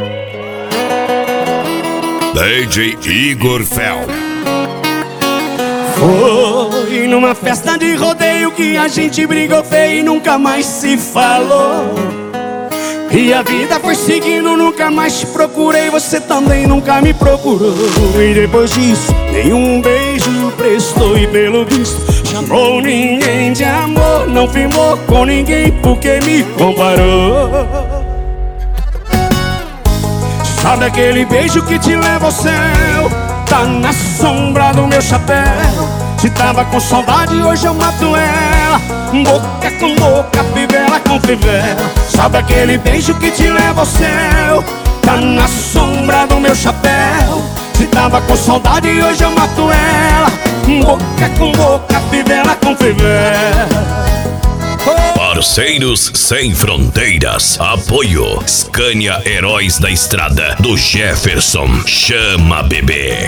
DJ Igor Fel. Foi numa festa de rodeio que a gente brigou feio e nunca mais se falou. E a vida foi seguindo, nunca mais te procurei, você também nunca me procurou. E depois disso, nenhum beijo prestou e pelo visto chamou ninguém de amor. Não firmou com ninguém porque me comparou. Sabe aquele beijo que te leva ao céu? Tá na sombra do meu chapéu. Se tava com saudade, hoje eu mato ela. Boca com boca, fivela com fivela. Sabe aquele beijo que te leva ao céu? Tá na sombra do meu chapéu. Se tava com saudade, hoje eu mato ela. Boca com boca, fivela com fivela. Parceiros Sem Fronteiras. Apoio Scania Heróis da Estrada, do Jefferson. Chama bebê.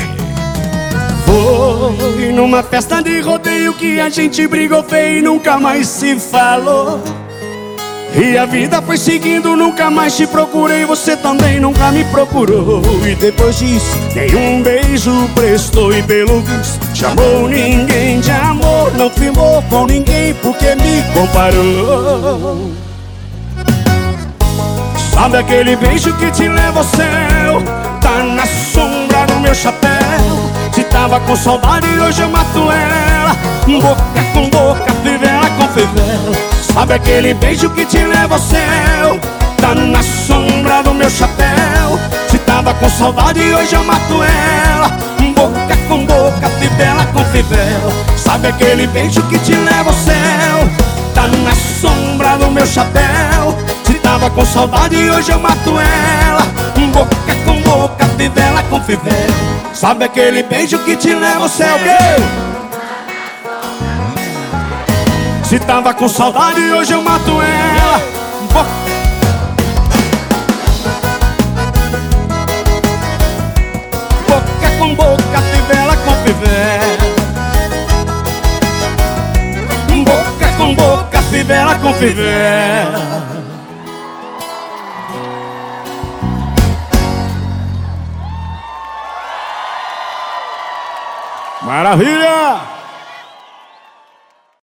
Foi numa festa de rodeio que a gente brigou feio e nunca mais se falou. E a vida foi seguindo, nunca mais te procurei, você também nunca me procurou. E depois disso, nenhum beijo prestou e pelo visto chamou ninguém de amor. Não firmou com ninguém porque me comparou. Sabe aquele beijo que te leva ao céu? Tá na sombra do meu chapéu. Se tava com saudade, hoje eu mato ela. Boca com boca, fivela com fivela. Sabe aquele beijo que te leva ao céu? Tá na sombra do meu chapéu. Se tava com saudade, hoje eu mato ela. Boca com boca, fivela com fivela. Sabe aquele beijo que te leva ao céu? Tá na sombra do meu chapéu. Se tava com saudade, hoje eu mato ela. Boca com boca, fivela com fivela. Sabe aquele beijo que te leva ao céu? Se tava com saudade, hoje eu mato ela. Boca com boca, fivela com fivela. Boca com boca, fivela com fivela. Maravilha!